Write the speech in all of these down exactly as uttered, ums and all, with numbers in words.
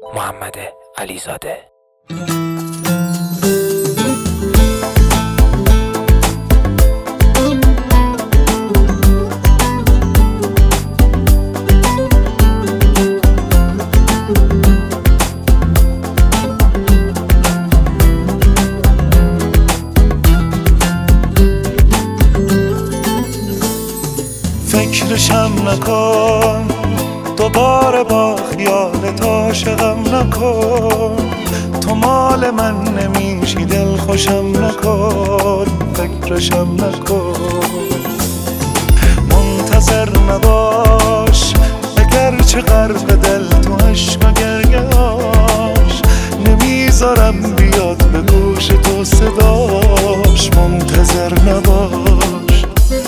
محمد علیزاده. فکرشم نکن دوباره با خیالت عاشقم نکن، تو مال من نمیشی دل خوشم نکن، فکرشم نکن. منتظر نباش اگرچه غرق دل تو عشق و گریه‌اش، نمیذارم بیاد به گوش تو صداش. منتظر نباش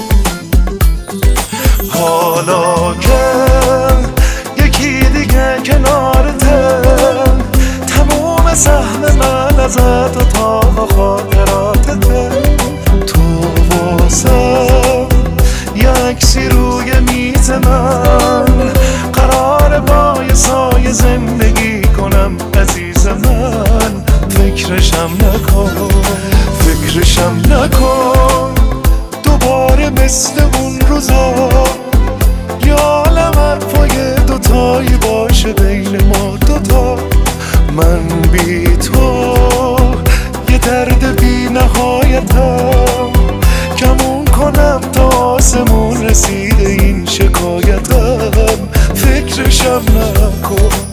حالا که یکی دیگه کنارته، تموم سهم من ازت و تا خاطراتته. تو واسم یکسی روی میز من، قرار با یه سایه زندگی کنم عزیز من. فکرشم نکن فکرشم نکن دوباره مثل اون روزا، یه عالم حرفای دوتایی باشه بین ما دوتا. من بی تو یه درد بی نهایتم، کمون کنم تا آسمون رسیده این شکایتم. فکرشم نکن